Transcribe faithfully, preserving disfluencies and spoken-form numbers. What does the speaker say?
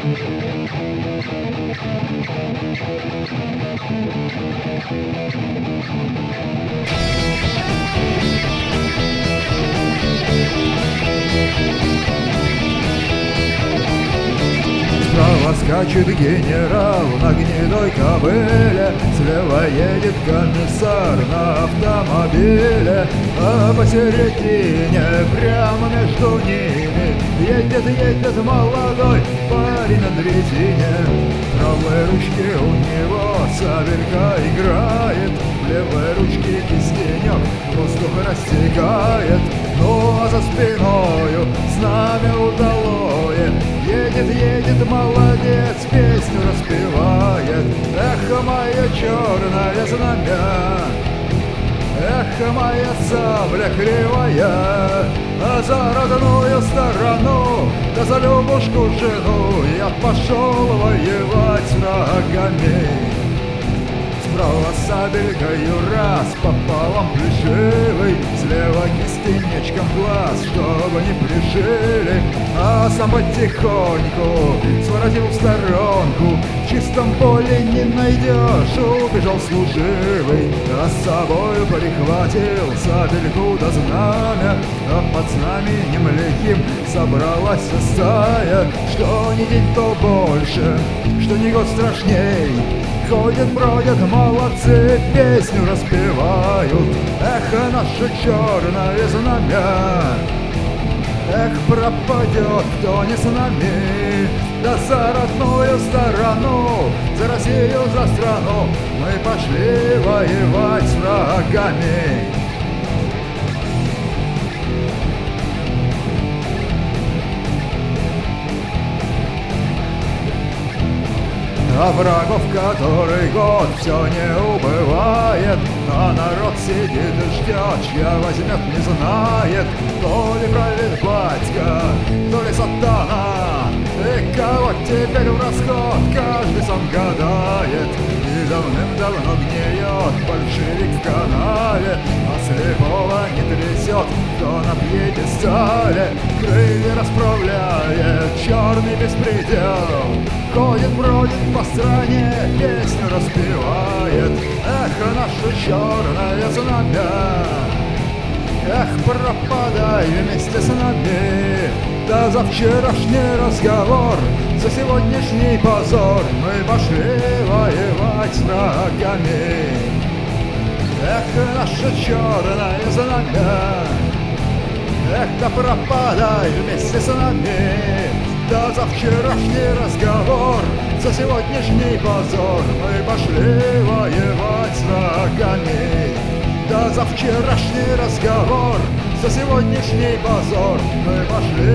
Справа скачет генерал на гнедой кобыле, слева едет комиссар на автомобиле, а посередине, прямо между ними, едет, едет молодой парень на дрезине. В правой ручке у него сабелька играет, в левой ручке кистенек воздух растекает. Ну а за спиною знамя удалое, едет, едет молодец, песню распевает. Эх, моя черная знамя, эх, моя сабля кривая, а за родную сторону, да за Любушку жену я пошел воевать с врагами. Справа сабелькою раз пополам плешивый, слева кистенечком глаз, чтобы не пришили, а сам потихоньку своротил в сторонку. В чистом поле не найдешь, убежал служивый, а с собою прихватил сабельку да знамя, а под знаменем лихим собралась стая. Что ни день, то больше, что ни год страшней, ходят, бродят молодцы, песню распевают. Эх, наше черное знамя, эх, пропадет кто не с нами. Да за родную сторону, за Россию, за страну мы пошли воевать с врагами. А врагов который год все не убывает, а народ сидит и ждет, чья возьмет не знает. То ли правит батька, то ли сатана, и кого теперь в расход каждый сам гадает. И давным-давно гниет большевик в канаве, а слепого не трясет, кто на пьедестале. Крылья расправляет черный беспредел, ходит, бродит по стране, песню распевает. Эх, наше черное знамя, эх, пропадай вместе с нами. Да за вчерашний разговор, за сегодняшний позор мы пошли воевать с врагами. Эх, наше черное знамя, эх, да пропадай вместе с нами. Да за вчерашний разговор, за сегодняшний позор мы пошли воевать с врагами. Да за вчерашний разговор, за сегодняшний позор мы пошли